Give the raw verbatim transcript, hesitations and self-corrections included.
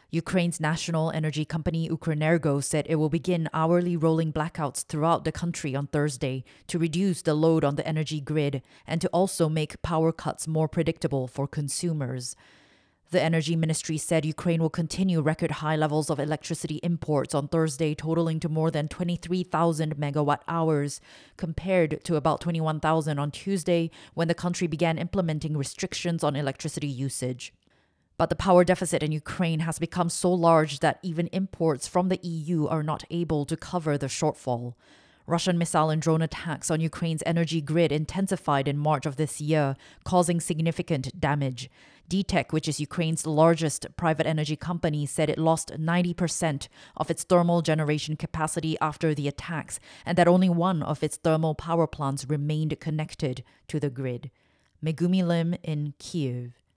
Ukraine's national energy company Ukrenergo said it will begin hourly rolling blackouts throughout the country on Thursday to reduce the load on the energy grid and to also make power cuts more predictable for consumers. The Energy Ministry said Ukraine will continue record high levels of electricity imports on Thursday, totaling to more than twenty-three thousand megawatt hours, compared to about twenty-one thousand on Tuesday when the country began implementing restrictions on electricity usage. But the power deficit in Ukraine has become so large that even imports from the E U are not able to cover the shortfall. Russian missile and drone attacks on Ukraine's energy grid intensified in March of this year, causing significant damage. D TEK, which is Ukraine's largest private energy company, said it lost ninety percent of its thermal generation capacity after the attacks, and that only one of its thermal power plants remained connected to the grid. Megumi Lim in Kyiv.